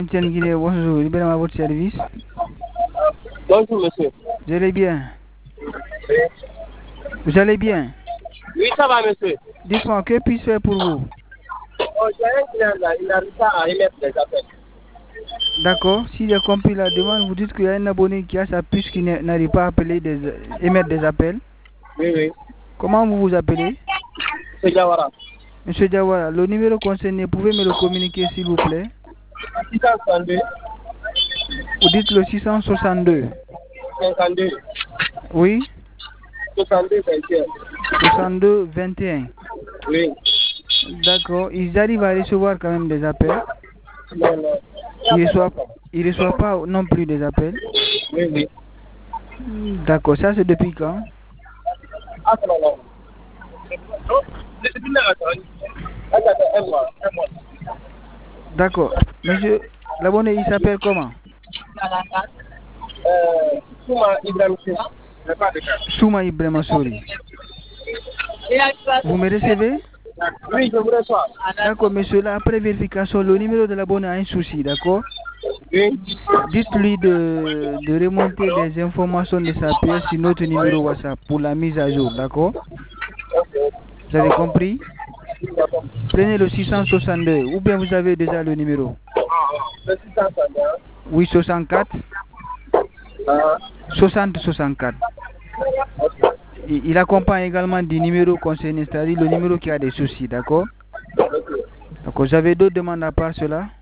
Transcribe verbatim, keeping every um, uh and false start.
Tiens Guinée, bonjour, libérez-moi à votre service. Bonjour, monsieur. Vous allez bien? Vous allez bien? Oui, ça va, monsieur. Dites-moi, que puis-je faire pour vous? Oh, j'ai un client là, il n'arrive pas à émettre des appels. D'accord, si j'ai compris la demande, vous dites qu'il y a un abonné qui a sa puce qui n'a- n'arrive pas à appeler des, émettre des appels. Oui, oui. Comment vous vous appelez? C'est Jawara. Monsieur Diawara, le numéro concerné, pouvez me le communiquer s'il vous plaît? six cent soixante-deux, Vous dites le six cent soixante-deux. cinquante-deux, Oui? soixante-deux, vingt et un. soixante-deux vingt et un. Oui. D'accord, ils arrivent à recevoir quand même des appels. Non, non. Ils ne reçoivent, ils reçoivent pas non plus des appels. Oui, oui. D'accord, ça c'est depuis quand? Ah, c'est non, non. C'est une narration. Attends, un mois, un mois. D'accord. Monsieur, l'abonné, il s'appelle comment? Euh, Souma Ibrahim Sy. Je pas de cas. Souma Ibrahima Sori. Vous me recevez? Oui, je vous reçois. D'accord, monsieur, là, après vérification, le numéro de l'abonné a un souci, d'accord? Oui. Dites-lui de, de remonter les informations de sa pièce sur notre numéro WhatsApp pour la mise à jour, d'accord? Vous avez compris? Prenez le six cent soixante-deux, ou bien vous avez déjà le numéro? Le six cent soixante-deux. Oui, soixante-quatre. Ah. soixante soixante-quatre. Il il accompagne également du numéro concerné, c'est-à-dire le numéro qui a des soucis, d'accord? D'accord, j'avais d'autres demandes à part cela?